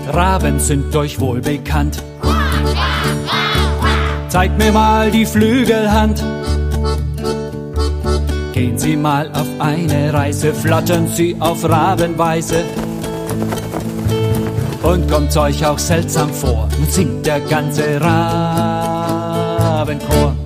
Raben sind euch wohl bekannt. Zeigt mir mal die Flügelhand. Gehen Sie mal auf eine Reise, flattern Sie auf Rabenweise. Und kommt's euch auch seltsam vor, nun singt der ganze Rabenchor.